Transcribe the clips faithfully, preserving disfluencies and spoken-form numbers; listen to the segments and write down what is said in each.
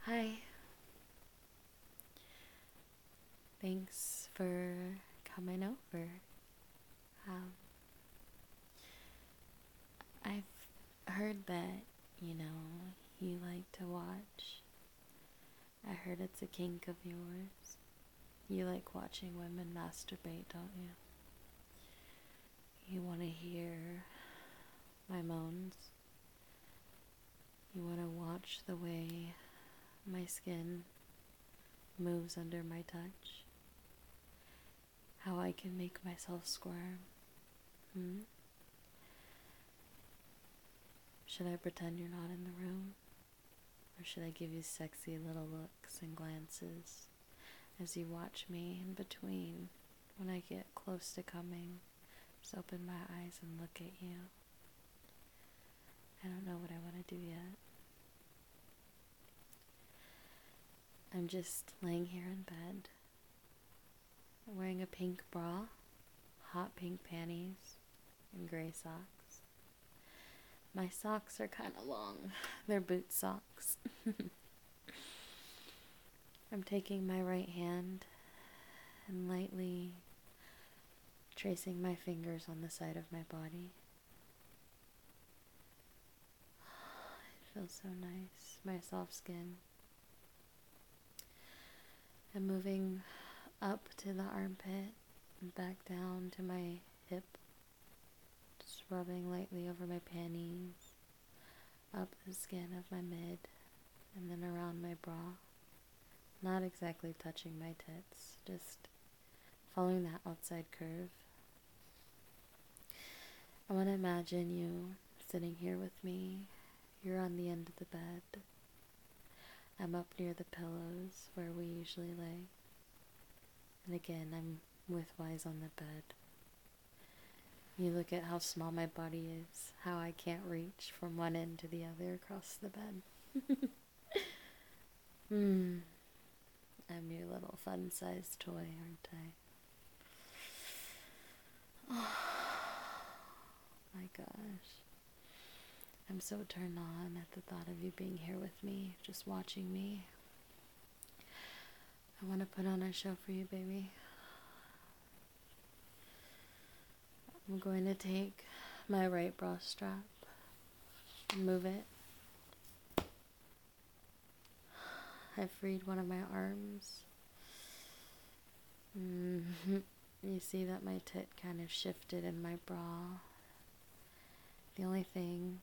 Hi. Thanks for coming over. Um, I've heard that, you know, you like to watch. I heard it's a kink of yours. You like watching women masturbate, don't you? You want to hear my moans. You want to watch the way my skin moves under my touch. How I can make myself squirm. Hmm? Should I pretend you're not in the room? Or should I give you sexy little looks and glances as you watch me in between when I get close to coming? Just open my eyes and look at you. I don't know what I want to do yet. I'm just laying here in bed, wearing a pink bra, hot pink panties, and gray socks. My socks are kind of long. They're boot socks. I'm taking my right hand and lightly tracing my fingers on the side of my body. It feels so nice, my soft skin. I'm moving up to the armpit and back down to my hip, just rubbing lightly over my panties, up the skin of my mid, and then around my bra. Not exactly touching my tits, just following that outside curve. I want to imagine you sitting here with me. You're on the end of the bed. I'm up near the pillows where we usually lay. And again, I'm with Wise on the bed. You look at how small my body is, how I can't reach from one end to the other across the bed. Hmm. I'm your little fun-sized toy, aren't I? Oh my gosh. I'm so turned on at the thought of you being here with me, just watching me. I want to put on a show for you, baby. I'm going to take my right bra strap and move it. I freed one of my arms. Mm-hmm. You see that my tit kind of shifted in my bra. The only thing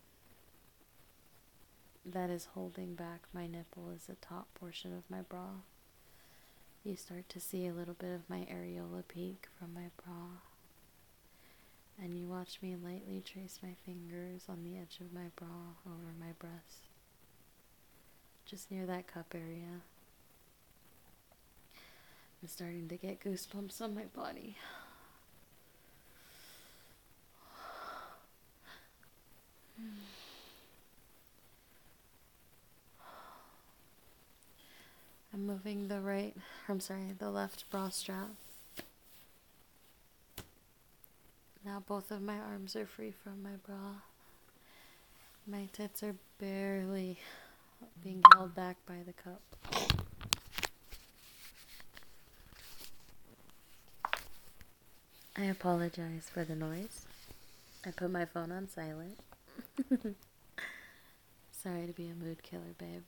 that is holding back my nipple is the top portion of my bra. You start to see a little bit of my areola peek from my bra. And you watch me lightly trace my fingers on the edge of my bra over my breast. Just near that cup area. I'm starting to get goosebumps on my body. I'm moving the right, I'm sorry, the left bra strap. Now both of my arms are free from my bra. My tits are barely being held back by the cup. I apologize for the noise. I put my phone on silent. Sorry to be a mood killer, babe.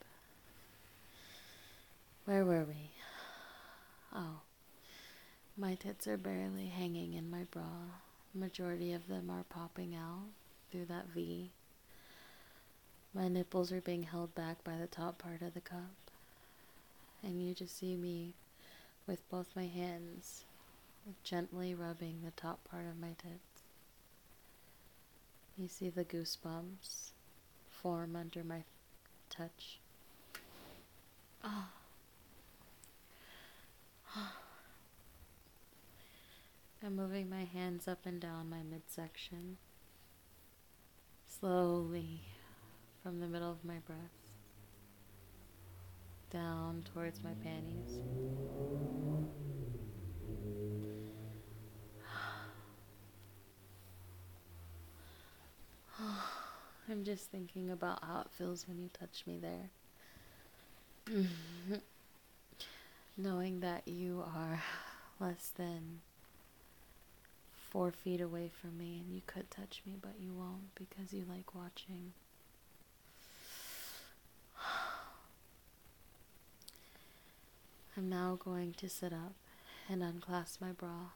Where were we? Oh, my tits are barely hanging in my bra. Majority of them are popping out through that V. My nipples are being held back by the top part of the cup. And you just see me with both my hands gently rubbing the top part of my tits. You see the goosebumps form under my touch. Oh. I'm moving my hands up and down my midsection, slowly from the middle of my breast, down towards my panties. I'm just thinking about how it feels when you touch me there. Knowing that you are less than four feet away from me and you could touch me, but you won't because you like watching. I'm now going to sit up and unclasp my bra.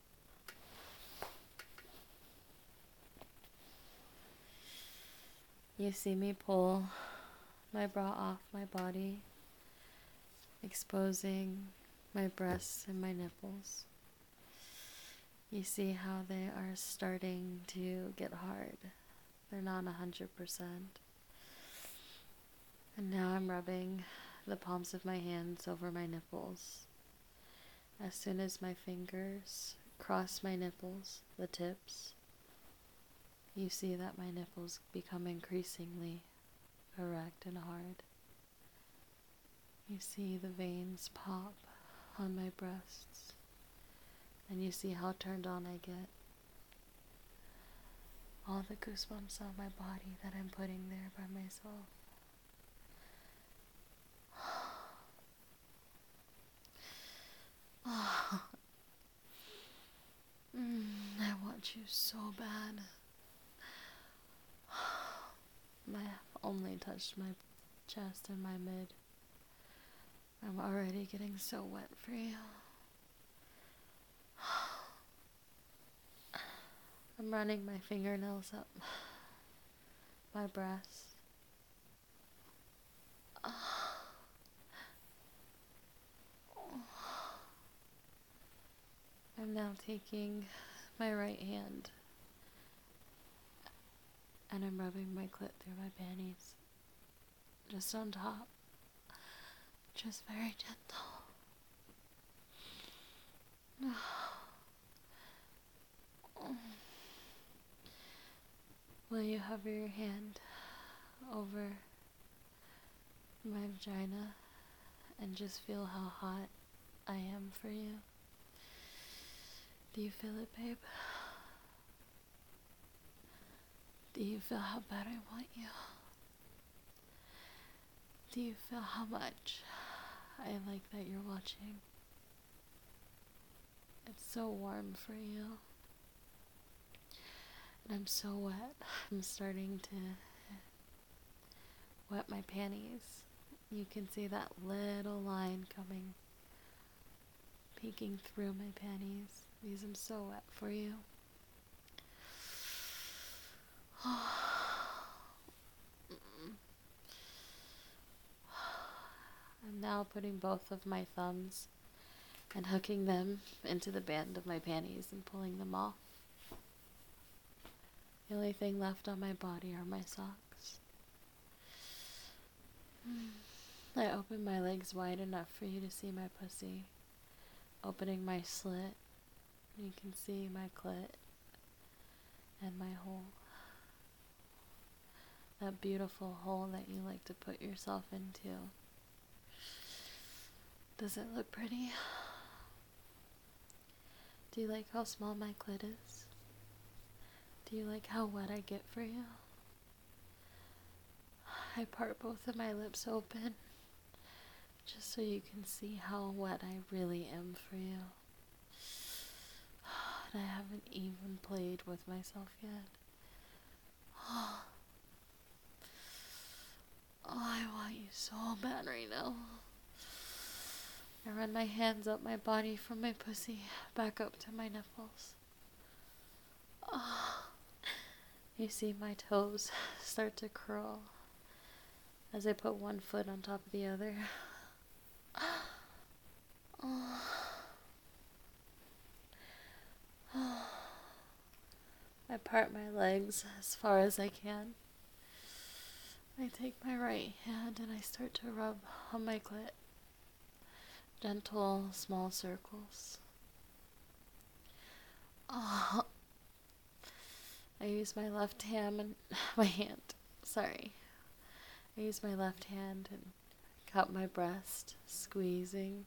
You see me pull my bra off my body, exposing my breasts and my nipples. You see how they are starting to get hard. They're not a hundred percent. And now I'm rubbing the palms of my hands over my nipples. As soon as my fingers cross my nipples, the tips, you see that my nipples become increasingly erect and hard. You see the veins pop on my breasts, and you see how turned on I get. All the goosebumps on my body that I'm putting there by myself. mm, I want you so bad. I only touched my chest and my mid. I'm already getting so wet for you. I'm running my fingernails up my breast. I'm now taking my right hand and I'm rubbing my clit through my panties. Just on top. Just very gentle. Will you hover your hand over my vagina and just feel how hot I am for you? Do you feel it, babe? Do you feel how bad I want you? Do you feel how much I like that you're watching? It's so warm for you. And I'm so wet. I'm starting to wet my panties. You can see that little line coming, peeking through my panties because I'm so wet for you. I'm now putting both of my thumbs and hooking them into the band of my panties and pulling them off. The only thing left on my body are my socks. I open my legs wide enough for you to see my pussy. Opening my slit, you can see my clit and my hole. That beautiful hole that you like to put yourself into. Does it look pretty? Do you like how small my clit is? Do you like how wet I get for you? I part both of my lips open just so you can see how wet I really am for you. And I haven't even played with myself yet. Oh, I want you so bad right now. I run my hands up my body from my pussy back up to my nipples. Oh, you see my toes start to curl as I put one foot on top of the other. Oh. Oh. I part my legs as far as I can. I take my right hand and I start to rub on my clit. Gentle, small circles. Oh. I use my left hand and my hand, sorry. I use my left hand and cup my breast, squeezing.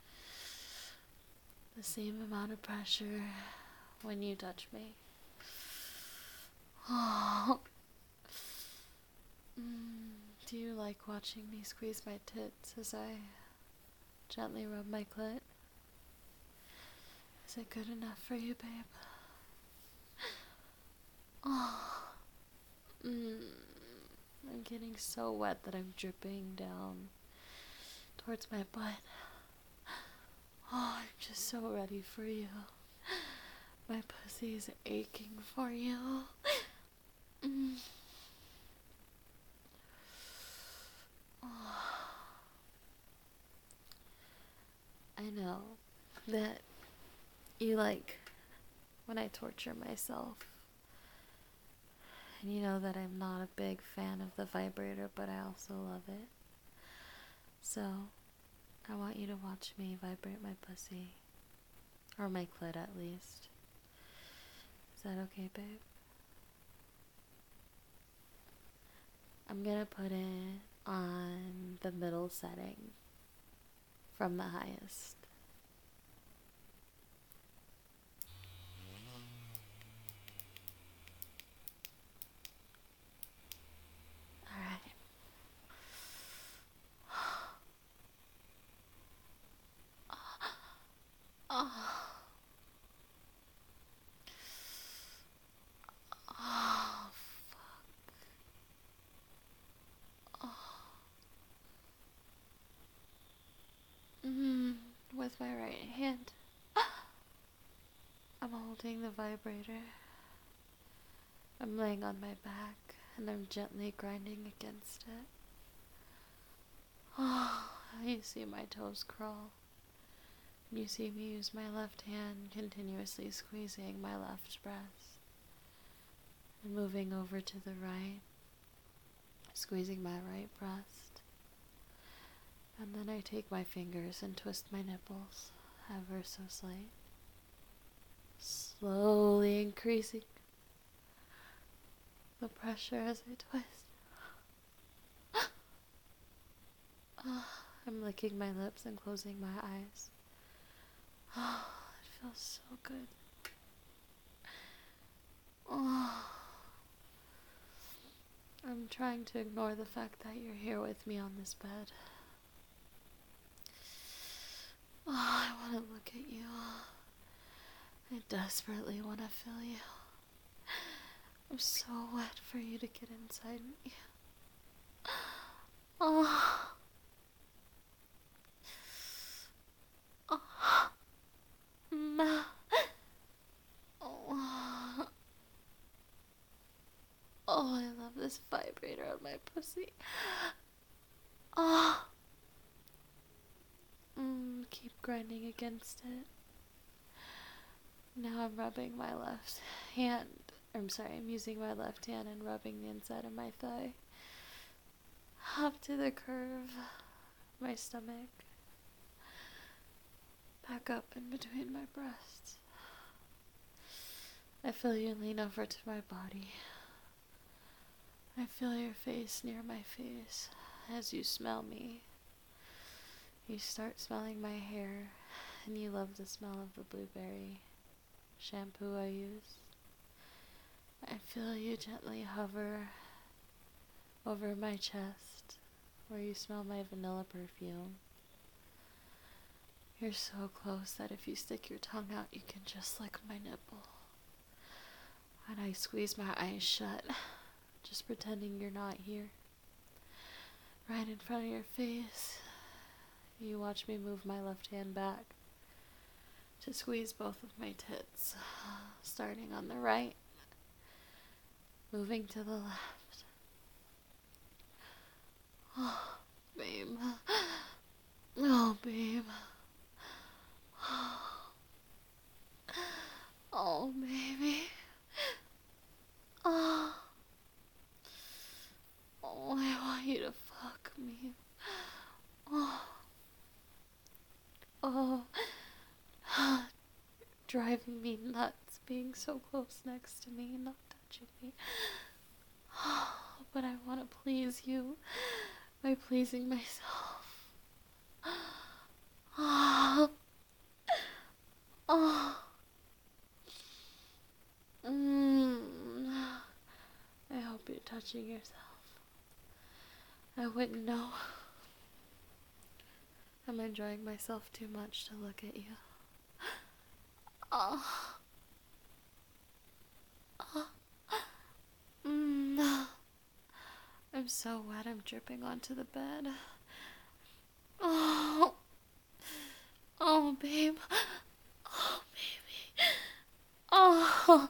The same amount of pressure when you touch me. Oh. Mm, Do you like watching me squeeze my tits as I gently rub my clit? Is it good enough for you, babe? Oh, mm, I'm getting so wet that I'm dripping down towards my butt. Oh, I'm just so ready for you. My pussy is aching for you. Mm. Oh. I know that you like when I torture myself. And you know that I'm not a big fan of the vibrator, but I also love it. So, I want you to watch me vibrate my pussy. Or my clit, at least. Is that okay, babe? I'm gonna put it on the middle setting from the highest. Alright. Oh. Oh, fuck. Oh. Mm, with my right hand, I'm holding the vibrator. I'm laying on my back and I'm gently grinding against it. Oh, you see my toes crawl. You see me use my left hand continuously squeezing my left breast. And moving over to the right, squeezing my right breast. And then I take my fingers and twist my nipples, ever so slight. Slowly increasing the pressure as I twist. Oh, I'm licking my lips and closing my eyes. Oh, it feels so good. Oh, I'm trying to ignore the fact that you're here with me on this bed. Oh, I want to look at you. I desperately want to feel you. I'm so wet for you to get inside me. Oh. Oh. Ma. Oh. Oh, I love this vibrator on my pussy. Oh. Mm, keep grinding against it. Now I'm rubbing my left hand. I'm sorry, I'm using my left hand and rubbing the inside of my thigh. Up to the curve of my stomach. Back up in between my breasts. I feel you lean over to my body. I feel your face near my face as you smell me. You start smelling my hair, and you love the smell of the blueberry shampoo I use. I feel you gently hover over my chest, where you smell my vanilla perfume. You're so close that if you stick your tongue out, you can just lick my nipple. And I squeeze my eyes shut, just pretending you're not here. Right in front of your face, you watch me move my left hand back to squeeze both of my tits, starting on the right, moving to the left. Oh, babe. Oh, babe. Oh, baby. Oh. Oh, I want you to fuck me. Oh. Oh. Driving me nuts being so close next to me and not touching me. Oh, but I want to please you by pleasing myself. Oh. Oh. Mm. I hope you're touching yourself. I wouldn't know. I'm enjoying myself too much to look at you. Oh. Oh. Mm. I'm so wet, I'm dripping onto the bed. Oh. Oh, babe. Oh, baby. Oh.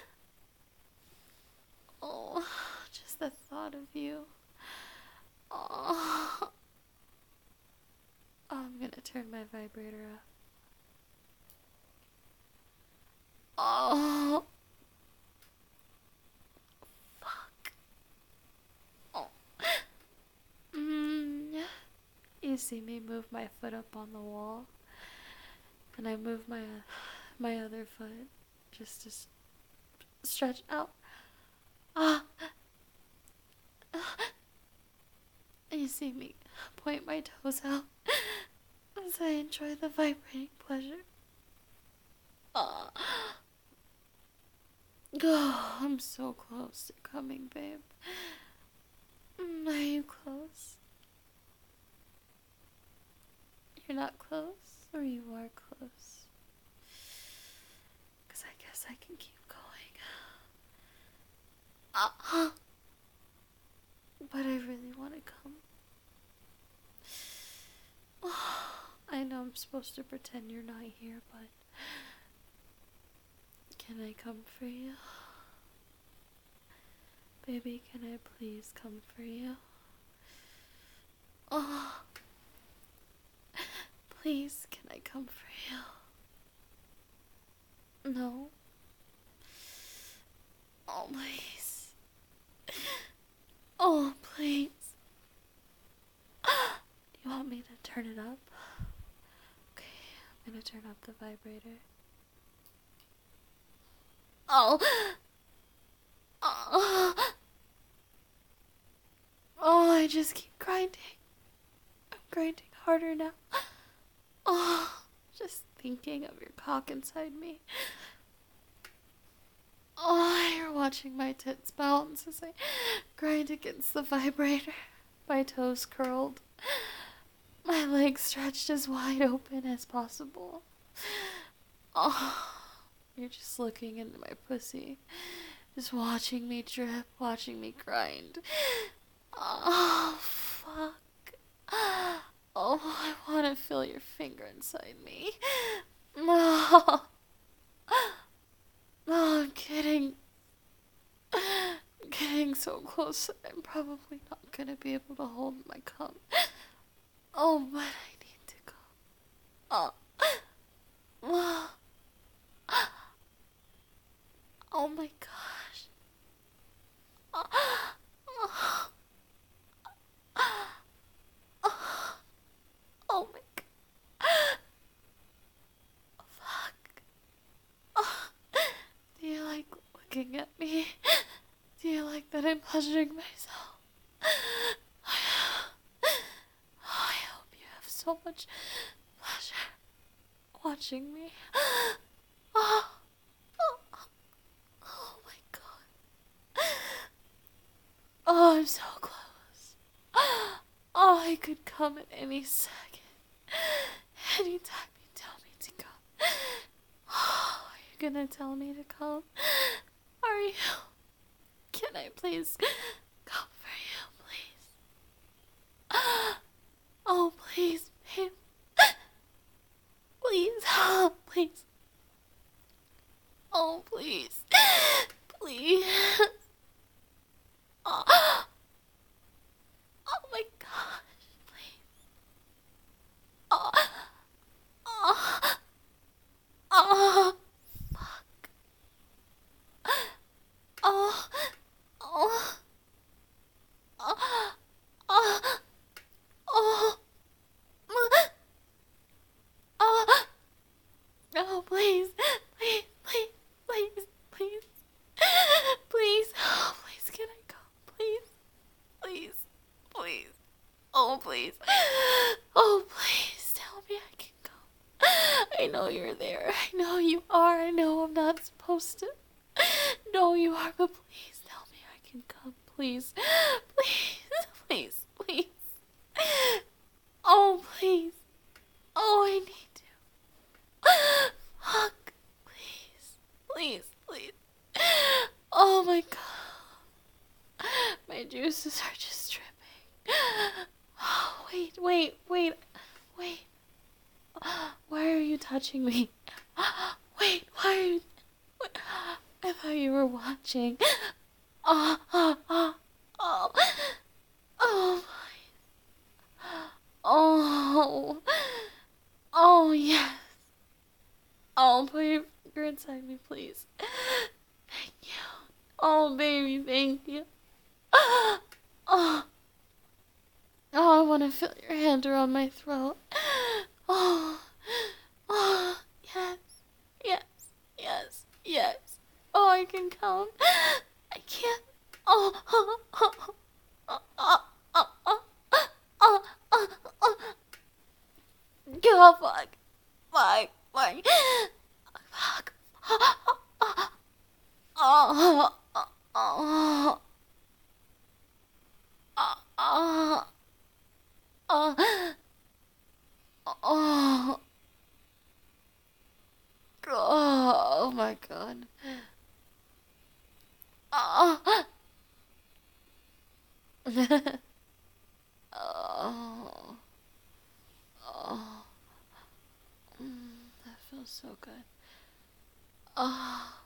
Oh. Just the thought of you. Oh. Oh, I'm gonna turn my vibrator up. Oh. Fuck. Oh. Mm. You see me move my foot up on the wall, and I move my my other foot just to s- stretch out. Ah. And you see me point my toes out as I enjoy the vibrating pleasure. Ah. Oh, I'm so close to coming, babe. Mm, Are you close? You're not close, or you are close? Because I guess I can keep going. Ah. But I really want to come. I know I'm supposed to pretend you're not here, but can I come for you? Baby, can I please come for you? Oh, please, can I come for you? No? Oh, please. Oh, please. You want me to turn it up? Okay, I'm gonna turn up the vibrator. Oh. Oh. Oh, I just keep grinding. I'm grinding harder now. Oh, just thinking of your cock inside me. Oh, you're watching my tits bounce as I grind against the vibrator. My toes curled. My legs stretched as wide open as possible. Oh, you're just looking into my pussy. Just watching me drip, watching me grind. Oh, fuck. Oh, I want to feel your finger inside me. No. No, I'm kidding. I'm getting so close that I'm probably not gonna be able to hold my cum. Oh, but I need to go. Oh. Oh. Oh my gosh. Oh. Oh. Oh. Oh my god. Fuck. Oh. Do you like looking at me? Do you like that I'm pleasuring myself? Oh, I hope you have so much pleasure watching me. Oh, oh, oh my god. Oh, I'm so close. Oh, I could come at any second. Anytime you tell me to come. Oh, are you gonna tell me to come? Are you? Can I please come for you, please? Oh, please, babe. Please, oh, please. Oh, please. Please. Oh, oh my gosh, please. Oh, oh, oh, fuck. Oh, oh, oh, oh, oh, oh, oh, please, please, please, please, please, please, oh, please, can I go, please, please, please, oh, please, oh, please, tell me I can go. I know you're there, I know you are, I know I'm not supposed to. No, you are, but please tell me I can come, please, please, please, please. Oh, please. Oh, I need to. Hug. Please. Please, please. Oh my god. My juices are just dripping. Oh, wait, wait, wait, wait. Why are you touching me? Wait, why are you... Wait. I thought you were watching. Oh, oh, oh, oh, oh, oh, oh, yes. Oh, put your finger inside me, please. Thank you. Oh, baby, thank you. Oh, oh, I want to feel your hand around my throat. Oh, oh, yes, yes, yes, yes. Oh, I can count. I can't. Oh, oh, oh, oh, oh, oh, oh, oh, oh, oh. God, fuck, fuck, fuck, fuck. Oh, oh, oh, oh, oh, oh, oh my god. Oh, oh, oh, mm, that feels so good. Oh,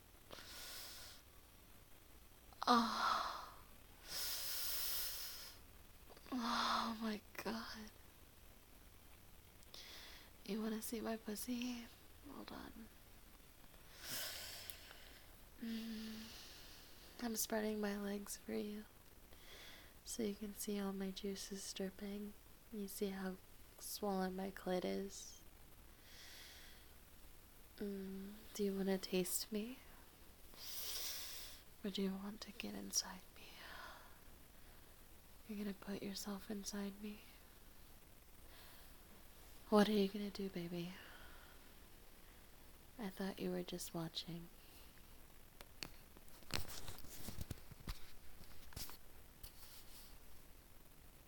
oh, oh my god. You wanna see my pussy? Hold on. Mm, I'm spreading my legs for you, so you can see all my juices dripping. You see how swollen my clit is. Mm, do you want to taste me? Or do you want to get inside me? You're gonna put yourself inside me? What are you gonna do, baby? I thought you were just watching.